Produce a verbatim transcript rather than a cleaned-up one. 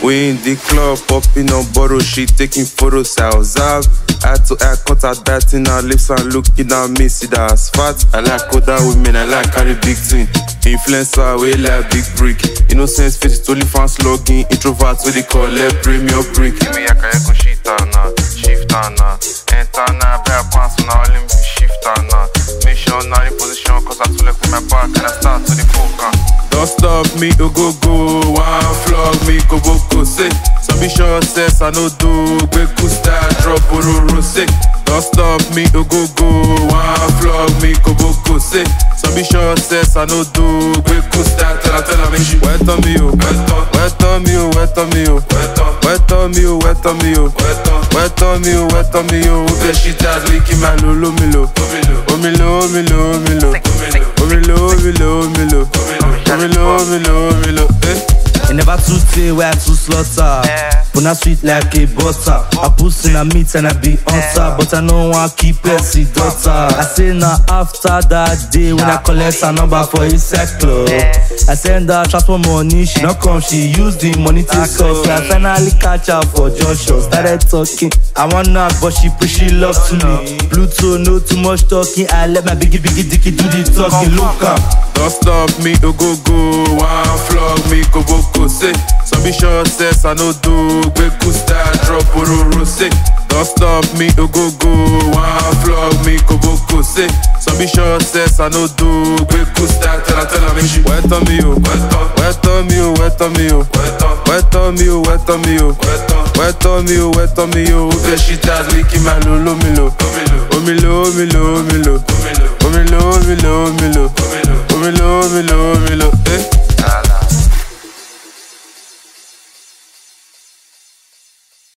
We in the club, popping on borrow shit, taking photos, I observe. Eye to eye, cut her biting her lips and looking at me, see that as fat. I like other women, I like carry big thing. Influencer, we like big brick. Innocence face it only fans logging. Introverts, what they call it, premium brick. Give me a kayak shit na, shift na. Enter na, bear pants on all him shift na. Mission na in position, cause I too left with my back and I start to the focus. Don't stop me, oh go go. One flog me, go go go. Say, some be sure says I no do. Quick cool style, drop ororo say. Don't stop me, oh go go. One flog me, go go go. Say, some be sure says I no do. Quick cool style, tell her, tell her, make she wet on me, oh. Wet on me, oh, wet on me, oh. Wet on me, oh, wet on me, oh. Wet on me, oh, wet on me, oh. Okay, she does licky my lolo milo. Omilo, omilo, omilo. Omilo, omilo, omilo. Omilo, omilo, omilo, eh. It never too stay where I too slaughter. But not sweet like a butter. I put in a meat and I be on top. But I know one keep Percy daughter. I say now after that day when I collect a number for his sex club, I send her transfer money, she not come, she use the money to suck. I finally catch her for Joshua, started talking. I want knock but she push she love to me. Pluto no too much talking. I let my biggie biggie dicky do the talking. Look up. Don't stop me, oh go go. One flog me, go go go. Say, some be sure says I no do. Quick cool style, drop ororo say. Don't stop me, oh go go. One flog me, go go go. Say, some be sure says I no do. Quick cool style, tell her, tell her, make she wet on me, oh. Wet on me, oh, wet on me, oh. Wet on me, oh, wet on me, oh. Wet on me, oh, wet on me, oh. Okay, she does licky my lolo milo. Omilo, omilo, omilo.